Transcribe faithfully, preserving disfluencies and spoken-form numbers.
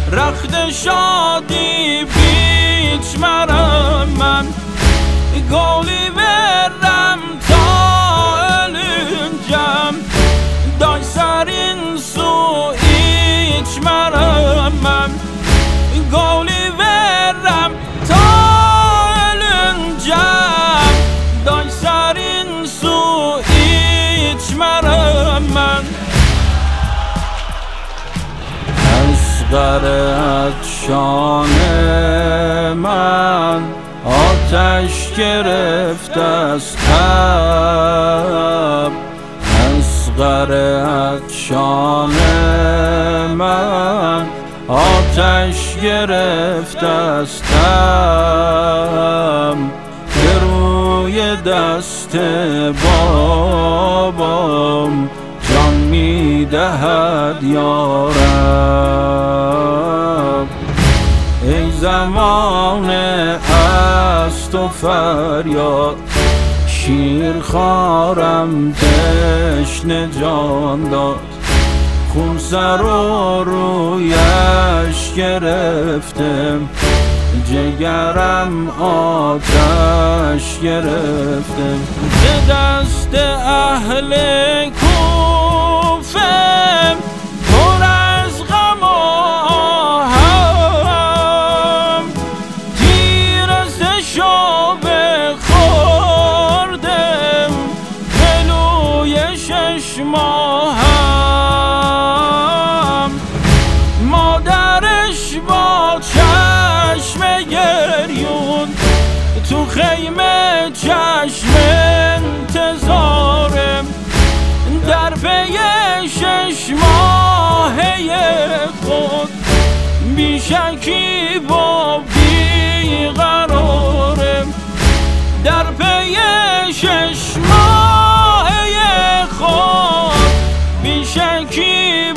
رخت شادی بیچ مرم من گولی برم تا ölüncem دای سر این سو ایچ مرم من گولی برم تا ölüncem دای سر این سو ایچ مرم من اصغر عطشان من آتش گرفته از تب اصغر عطشان من آتش گرفته از تب به روی دست بابام جان میدهد یارب ای زمانه از تو فریاد شیر خارم تشنه جان داد خون سر و رویش گرفتم جگرم آتش گرفتم به دست اهل کوفه پر از غم و آهم تیر سه خوردم جلوی شش ماهم مادرش با چشم گریون تو خیمه چشم انتظارم در پی شش ماهه خود بیشکی با بیقرارم در پی شش ماهه خود بیشکی